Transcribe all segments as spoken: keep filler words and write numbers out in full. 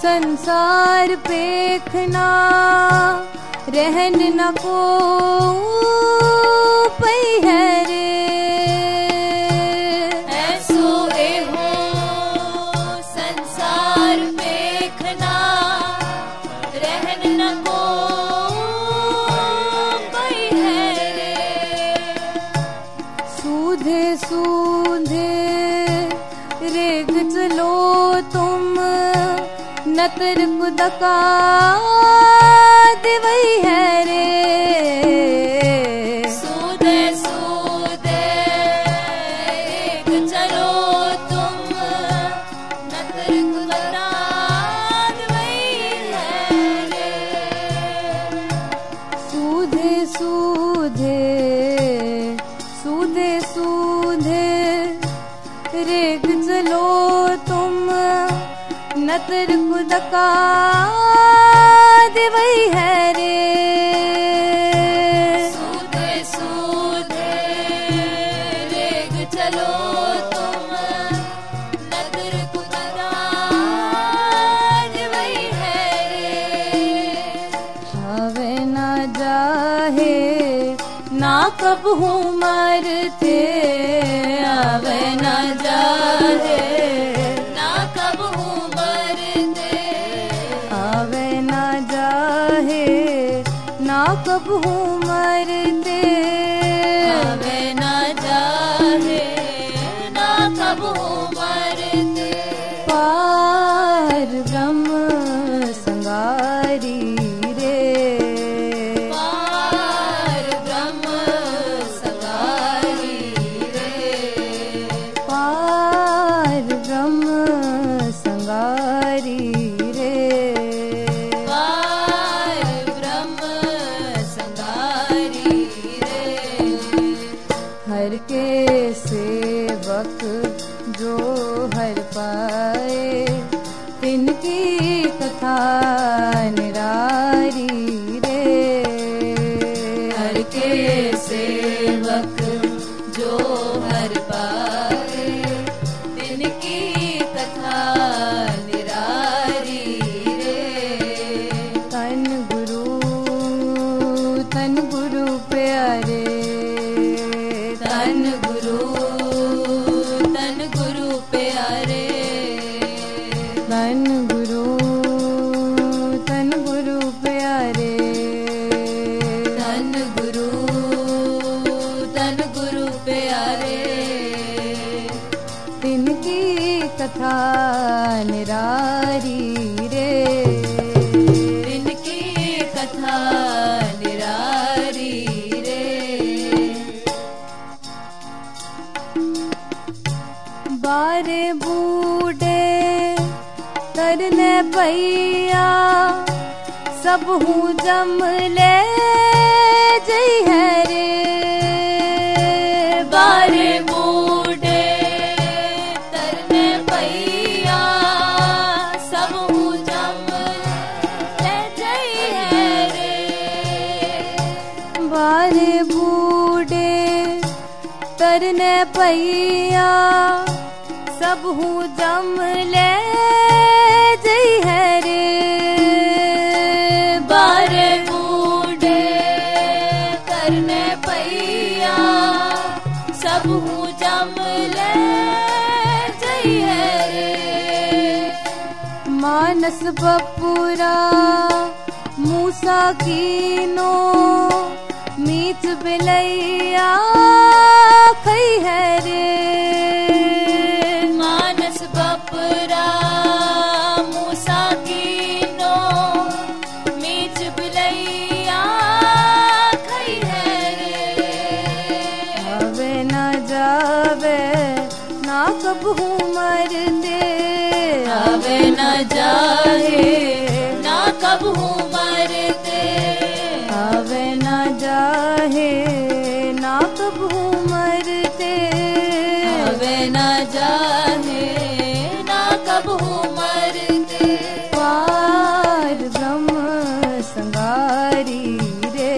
संसार पेखना रहन न को पई है रे। ऐसो एहो संसार पेखना रहन न को पई है रे। सूधे सूधे रेग चलो तुम नतर कुदका दिवई है रे। सूधे सूधे रेग चलो तुम नतर कुदका दिवई है रे। सूधे सूधे सूधे सूधे रेग चलो तुम नतर कुदका दिवई है रे। सूधे सूधे रेग चलो तुम नतर कुदका दिवई है रे। आवे ना जाहे ना कब हूँ मरते, आवे ना जाहे ना कब हूँ मरते। आवे ना जाहे ना कब हूँ मरते। आवे ना जाहे ना कब हूँ मरते। पार ब्रह्म संगारी रे। पार ब्रह्म संगारी रे। पार ब्रह्म संगारी रे। पार ब्रह्म संगारी रे। हर के सेवक जो हर पाए तिनकी कथा निरारी रे। हर के सेवक जो हर पाए तिनकी कथा निरारी रे। तन गुरु तन गुरु प्यारे, तन गुरु तन गुरु प्यारे। तन गुरु तन गुरु प्यारे। तन गुरु तन गुरु प्यारे। तिनकी कथा निरारी रे। तिनकी कथा निरारी रे। बारे बूढ़े तरने पैया सब हूँ जम ले जई है रे। बारे बूढ़े तरने पैया सब हूँ जम ले जई है रे। बारे बूढ़े तरने पैया सब हूँ जम ले जई है रे। बारे बूढ़े तरने पैया सब हूँ जम ले जई है रे। मानस बपुरा मूसा कीनो मीत बिलैया खई है रे। मानस बपुरा मूसा कीनो मीच बिलैया खई है रे। आवे ना जावे ना कब हूँ मरते। आवे न जाहे ना कब हूँ मरते। आवे ना जाहे ना कब हूँ मरते। आवे न जाहे ना कब हूँ मरते। पार ब्रह्म संगारी रे।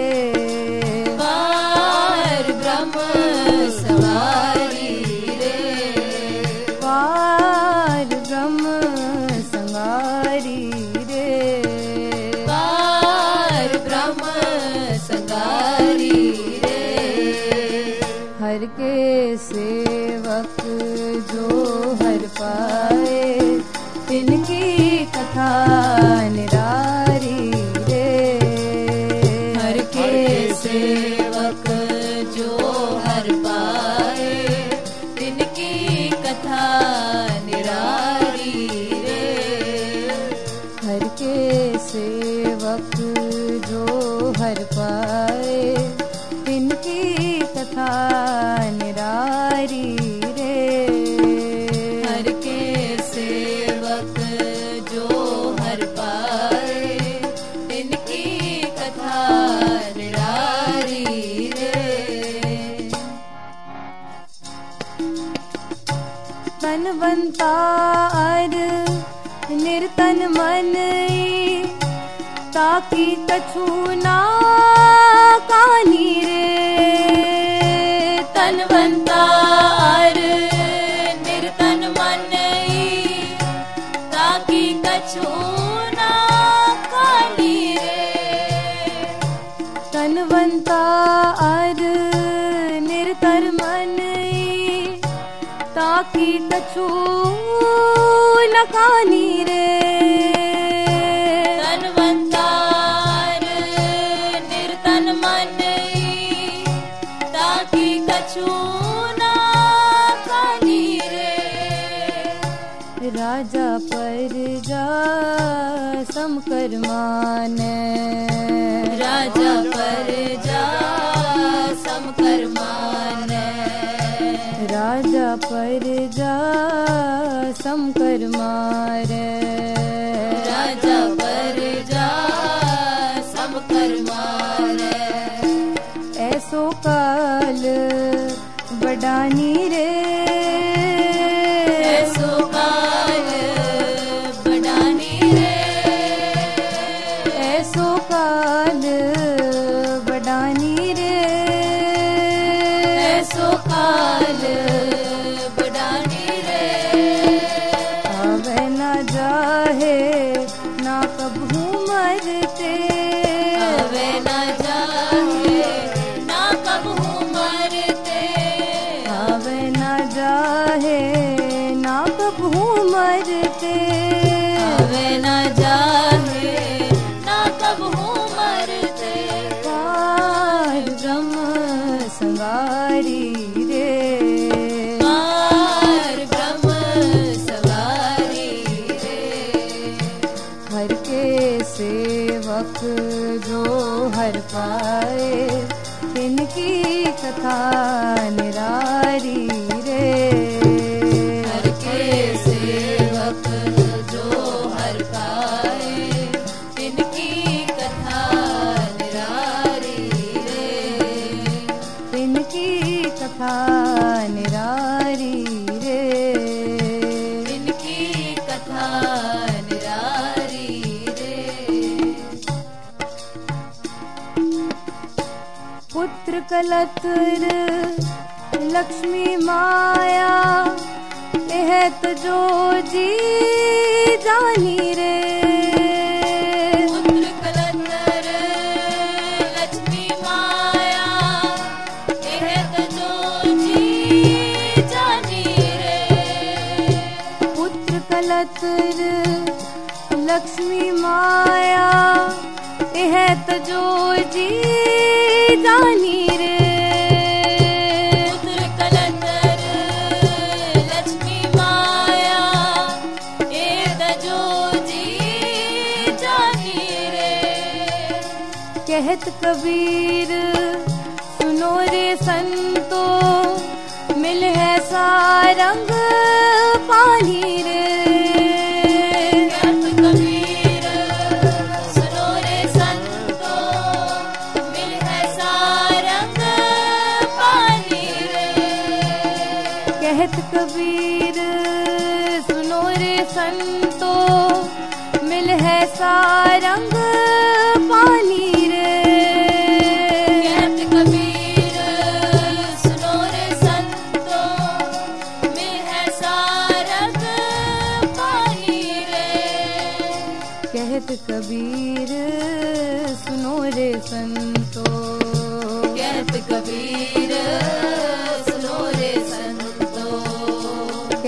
पार ब्रह्म सवारी रे। पार ब्रह्म संगारी जो हर पाए तिनकी कथा निरारी रे। हर के सेवक जो हर पाए तिनकी कथा निरारी रे। हर के सेवक जो हर पाए तिनकी कथा निरारी रे। हर के सेवक जो हर पाए तिनकी कथा निरारी रे। तनवंतार निर्तन मन ताकि कछु ना कानी रे। तनवंतार निर्तन मन ताकि कछु ना कानी रे। तनवंतार निर्तन मन ताकि कछु न कानी रे। तनवंतार निर्तन मन ताकि कछु न कानी रे। राजा प्रजा समकर्मान राजा प्रजा समकर्मान राजा प्रजा समकर्मार राजा प्रजा समकर्मार। ऐसो काल बडानी रे। ऐसो काल बडानी रे। ऐसो काल बडानी रे। ऐसो काल बडानी रे। आवे ना जाहे ना कबहू मरते। आवे ना जाहे ना कबहू मरते। आवे ना जाहे ना कबहू मरते। आवे ना जाहे ना कबहू मरते। पार ब्रह्म संगारी रे। पार ब्रह्म संगारी रे। हर के सेवक जो हर पाए तिनकी कथा निरारी रे। हर के सेवक जो हर पाए तिनकी कथा निरारी रे। तिनकी कथा निरारी रे। तिनकी कथा निरारी रे। पुत्र कलत्र लक्ष्मी माया यह तो जो जी जानी रे। पुत्र कलत्र लक्ष्मी माया यह तो जो जी जानी रे। पुत्र कलत्र लक्ष्मी माया यह तो जो जी जानी रे। पुत्र कलत्र लक्ष्मी माया यह तो जो जी जानी रे। कहत कबीर सुनो रे संतो मिल है सारंग पानी रे। कहत कबीर सुनो रे संतो मिल है सारंग पानी रे। कहत कबीर सुनो रे संतो मिल है सारंग पानी रे। कहत कबीर सुनो रे संतो मिल है सारंग पानी रे। कहत कबीर सुनो रे संतो। कहत कबीर सुनो रे संतो।